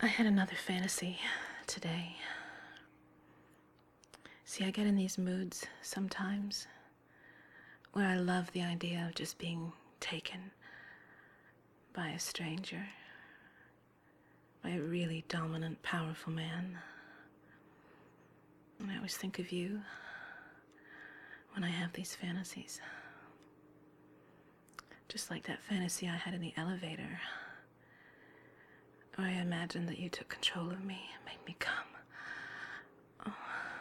I had another fantasy today. See, I get in these moods sometimes where I love the idea of just being taken by a stranger, by a really dominant, powerful man. And I always think of you when I have these fantasies. Just like that fantasy I had in the elevator, where I imagined that you took control of me and made me come. Oh.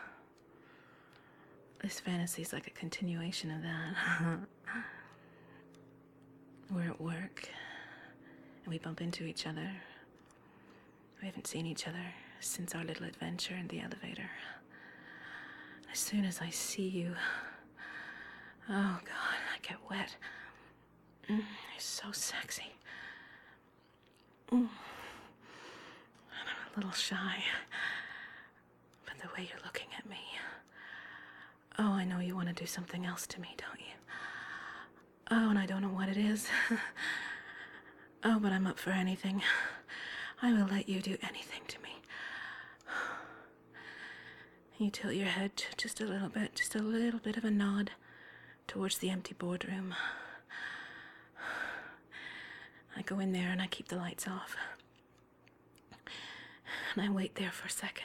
This fantasy is like a continuation of that. We're at work, and we bump into each other. We haven't seen each other since our little adventure in the elevator. As soon as I see you, oh God, I get wet. You're so sexy. And I'm a little shy, but the way you're looking at me, oh, I know you want to do something else to me, don't you? Oh, and I don't know what it is. Oh, but I'm up for anything. I will let you do anything to me. You tilt your head just a little bit of a nod towards the empty boardroom. I go in there and I keep the lights off. And I wait there for a second.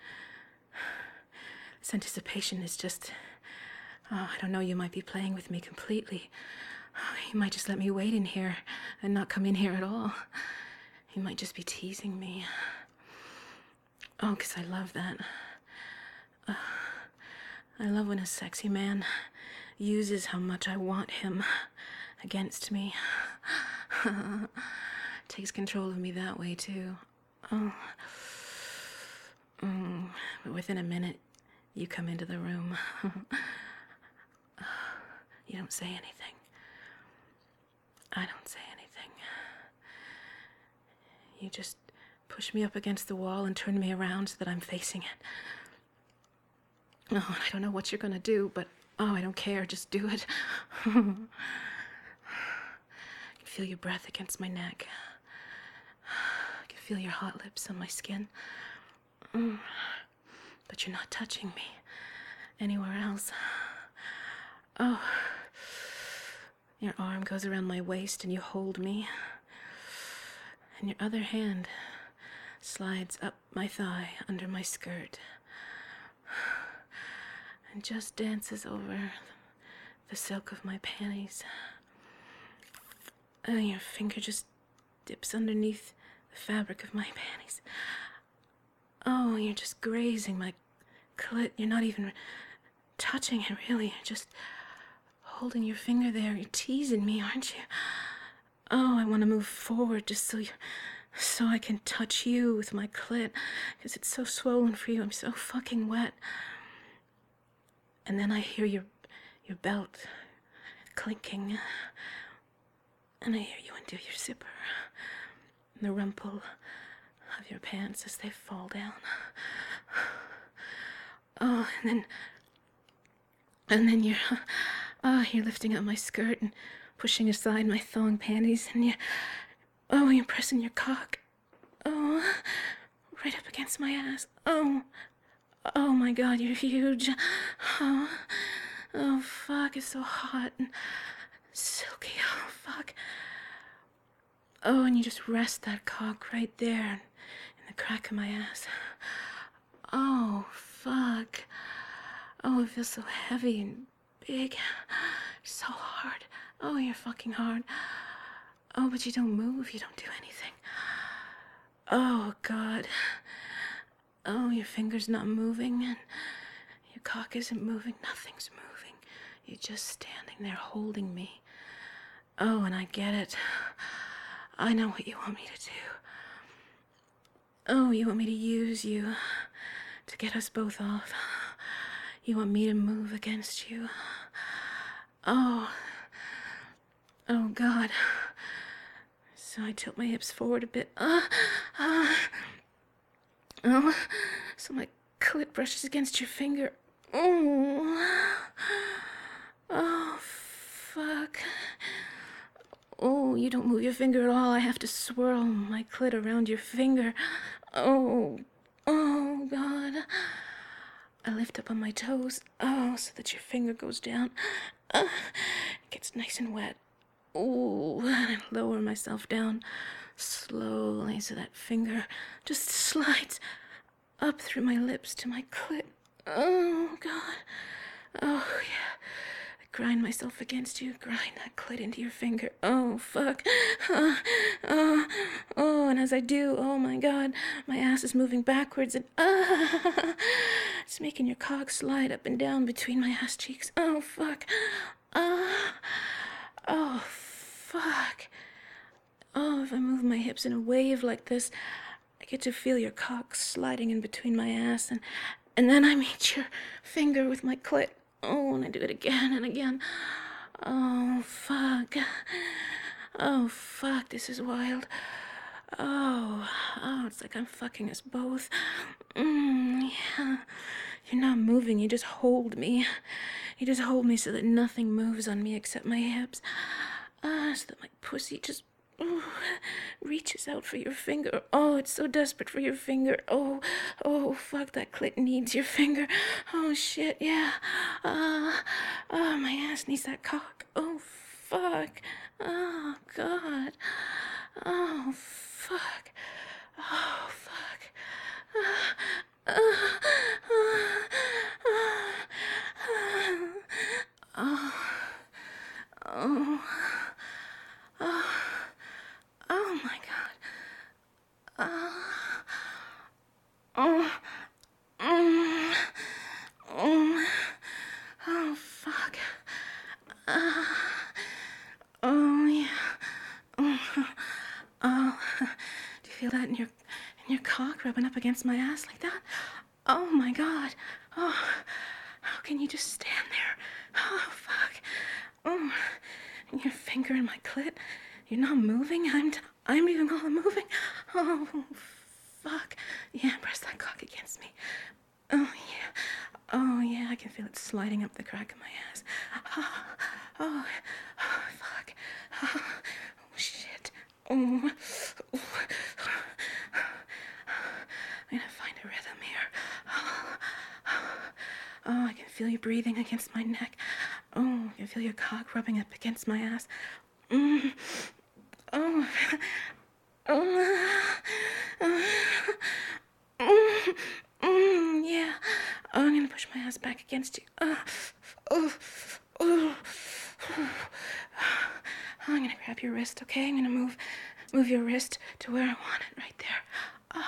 This anticipation is just, I don't know, you might be playing with me completely. You might just let me wait in here and not come in here at all. You might just be teasing me. Oh, 'cause I love that. I love when a sexy man uses how much I want him against me. Takes control of me that way too. Oh. But within a minute, you come into the room. You don't say anything. I don't say anything. You just push me up against the wall and turn me around so that I'm facing it. Oh, I don't know what you're gonna do, but oh, I don't care. Just do it. I can feel your breath against my neck. I can feel your hot lips on my skin. But you're not touching me anywhere else. Oh. Your arm goes around my waist and you hold me. And your other hand slides up my thigh under my skirt. And just dances over the silk of my panties. And your finger just dips underneath the fabric of my panties. Oh, you're just grazing my clit. You're not even touching it, really. You're just holding your finger there. You're teasing me, aren't you? Oh, I want to move forward just so I can touch you with my clit, because it's so swollen for you. I'm so fucking wet. And then I hear your belt clinking, and I hear you undo your zipper, and the rumple of your pants as they fall down. Oh, and then you're lifting up my skirt and pushing aside my thong panties, and you're pressing your cock, right up against my ass. Oh my God, you're huge. Oh fuck, it's so hot and silky. Oh fuck. Oh, and you just rest that cock right there in the crack of my ass. Oh fuck. Oh, it feels so heavy and big. So hard. Oh, you're fucking hard. Oh, but you don't move. You don't do anything. Oh, God. Oh, your finger's not moving, and your cock isn't moving. Nothing's moving. You're just standing there holding me. Oh, and I get it. I know what you want me to do. Oh, you want me to use you to get us both off. You want me to move against you. Oh, God. So I tilt my hips forward a bit. So my clit brushes against your finger. Oh, fuck. Oh, you don't move your finger at all. I have to swirl my clit around your finger. Oh, oh, God. I lift up on my toes, so that your finger goes down. It gets nice and wet. Ooh, and I lower myself down slowly so that finger just slides up through my lips to my clit. Oh, God. Oh, yeah. I grind myself against you, grind that clit into your finger. Oh, fuck. Oh, and as I do, oh, my God, my ass is moving backwards and, it's making your cock slide up and down between my ass cheeks. Oh, fuck. Oh, fuck. Oh, if I move my hips in a wave like this, I get to feel your cock sliding in between my ass, and then I meet your finger with my clit. Oh, and I do it again and again. Oh, fuck. Oh, fuck, this is wild. Oh, it's like I'm fucking us both. Yeah. You're not moving, you just hold me. You just hold me so that nothing moves on me except my hips. So that my pussy just reaches out for your finger. Oh, it's so desperate for your finger. Oh, fuck, that clit needs your finger. Oh, shit, yeah. My ass needs that cock. Oh, fuck. Oh, God. Oh, fuck. Oh, fuck. Oh my God. Oh, fuck. Oh, yeah. Oh, do you feel that in your cock rubbing up against my ass like that? Oh my God. Oh, how can you just stand there? Oh, fuck. Oh, and your finger in my clit. You're not moving. I'm doing all the moving. Oh, fuck. Yeah, press that cock against me. Oh, yeah. Oh, yeah, I can feel it sliding up the crack of my ass. Oh, fuck. Oh, shit. Oh, I'm gonna find a rhythm here. Oh, I can feel you breathing against my neck. Oh, I can feel your cock rubbing up against my ass. Oh. Yeah. Oh, I'm gonna push my ass back against you. I'm gonna grab your wrist, okay? I'm gonna move your wrist to where I want it, right there.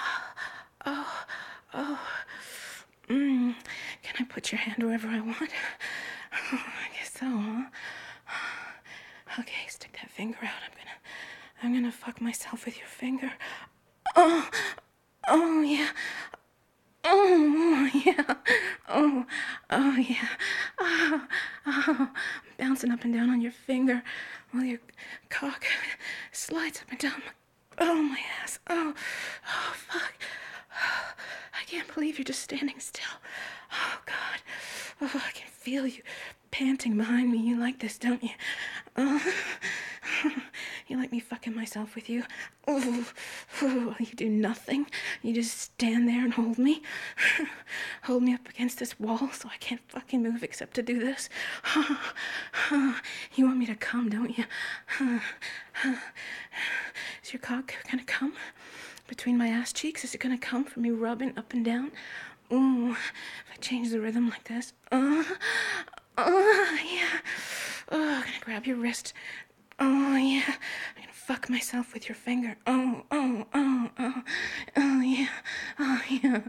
Can I put your hand wherever I want? I guess so, huh? Okay, stick that finger out. I'm gonna fuck myself with your finger. Oh, yeah. Oh, yeah. Oh, yeah. I'm bouncing up and down on your finger while your cock slides up and down my ass. Oh, fuck. I can't believe you're just standing still. Oh, God. Oh, I can feel you panting behind me. You like this, don't you? You like me fucking myself with you? You do nothing. You just stand there and hold me. Hold me up against this wall so I can't fucking move except to do this. You want me to come, don't you? Is your cock gonna come between my ass cheeks? Is it gonna come from me rubbing up and down? Ooh, if I change the rhythm like this. Yeah. Oh, I'm gonna grab your wrist. Oh, yeah. I'm gonna fuck myself with your finger. Oh, yeah. Oh, yeah.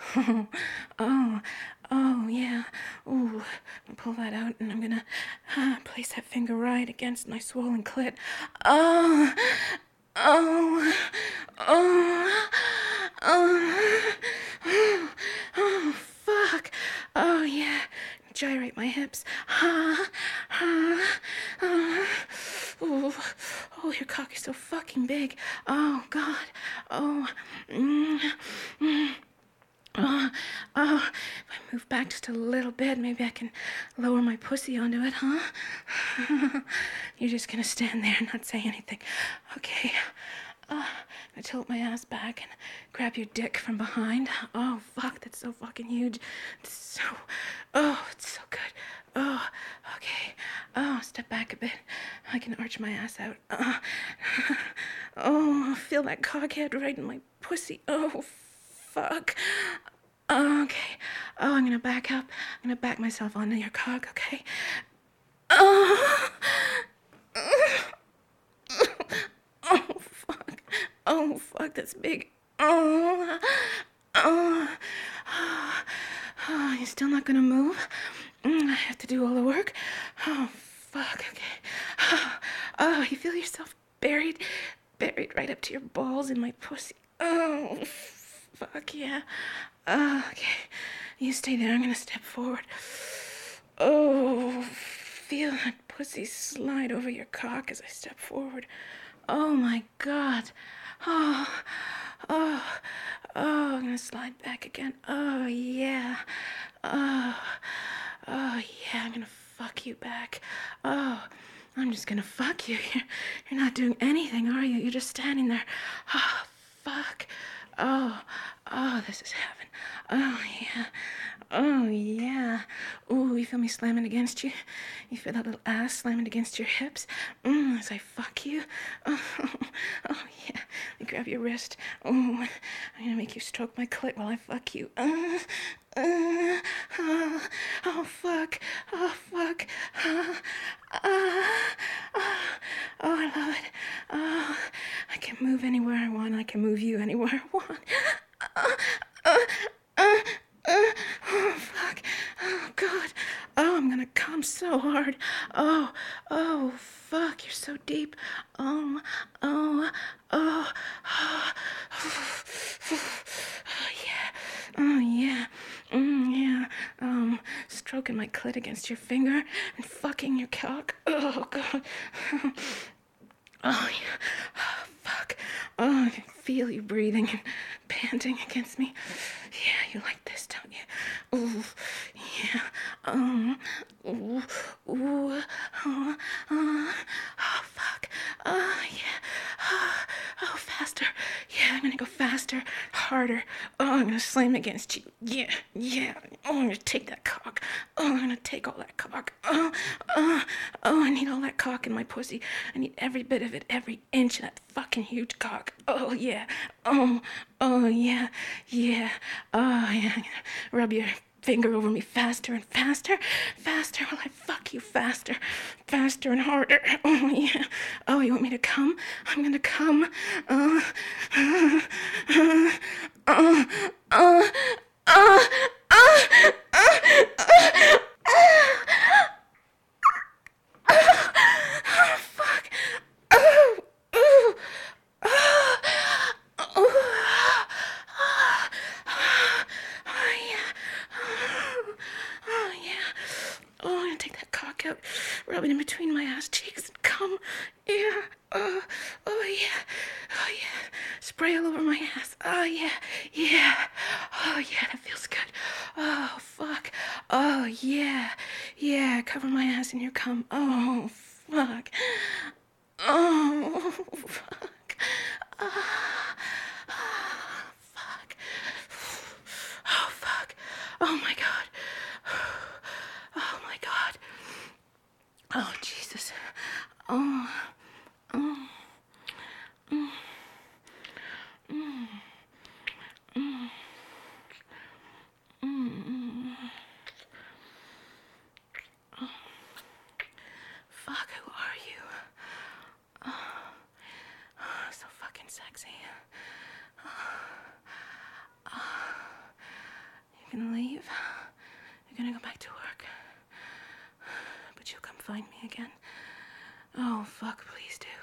Oh, yeah. Ooh, I'm gonna pull that out and I'm gonna place that finger right against my swollen clit. Oh, fuck. Oh, yeah. Gyrate my hips. Ooh. Oh, your cock is so fucking big. Oh, God. Oh. If I move back just a little bit. Maybe I can lower my pussy onto it, huh? You're just gonna stand there and not say anything. Okay. I'm gonna tilt my ass back and grab your dick from behind. Oh, fuck, that's so fucking huge. It's so good. Oh, okay. Oh, step back a bit. I can arch my ass out. Oh, feel that cockhead right in my pussy. Oh, fuck. Okay. Oh, I'm gonna back up. I'm gonna back myself onto your cock, okay? Oh. Oh, fuck. Oh, fuck, that's big. Oh. Oh. Oh, you're still not gonna move? I have to do all the work? Oh, fuck, okay. Oh, you feel yourself buried right up to your balls in my pussy. Oh, fuck, yeah. Okay. You stay there, I'm gonna step forward. Oh, feel that pussy slide over your cock as I step forward. Oh my god. Oh, oh, oh, I'm gonna slide back again. Oh, yeah. Oh, oh, yeah, I'm gonna fuck you back. Oh, I'm just gonna fuck you. You're not doing anything, are you? You're just standing there. Oh, fuck. Oh, oh, this is heaven. Oh, yeah. Oh, yeah. Ooh, you feel me slamming against you? You feel that little ass slamming against your hips? As I fuck you? Oh, oh, yeah. Let me grab your wrist. Oh, I'm gonna make you stroke my clit while I fuck you. Oh, fuck. Oh, fuck. Oh, I love it. Oh, I can move anywhere I want. I can move you anywhere I want. Oh, fuck. Oh, God. Oh, I'm gonna come so hard. Oh, oh, fuck. You're so deep. Oh, oh, oh, oh, yeah. Oh, yeah. Yeah. Stroking my clit against your finger and fucking your cock. Oh, God. Oh, yeah. Oh, fuck. Oh, I can feel you breathing and panting against me. Yeah, you like this, don't you? Ooh, yeah. Ooh, ooh. Oh, fuck. Oh, yeah. Oh, faster. Yeah, I'm gonna go faster, harder. Oh, I'm gonna slam against you. Yeah, yeah. Oh, I'm gonna take that cock. Oh, I'm gonna take all that cock. Oh, I need all that cock in my pussy. I need every bit of it, every inch of that fucking huge cock. Oh, yeah. Oh, yeah. Yeah. Oh, yeah. Rub your finger over me faster and faster, faster while I fuck you faster, faster and harder. Oh, yeah. Oh, you want me to come? I'm gonna come. Fuck. Oh, ooh. Oh, yeah. Oh, yeah. Oh, I'm gonna take that cock out, rub it in between my ass cheeks, and come. Yeah. Oh, yeah. Oh, yeah. Spray all over my ass. Oh, yeah. Yeah. Oh, yeah, that feels good. Oh, fuck. Oh, yeah. Yeah, cover my ass in your cum. Oh, fuck. Oh, fuck. Fuck. Oh, fuck. Oh, my God. Oh, my God. Oh, Jesus. Oh. Oh. Mm. Mm. Mm. Mm. Oh. Fuck, who are you? Oh, so fucking sexy. You're gonna leave? You're gonna go back to work? But you'll come find me again? Oh, fuck, please do.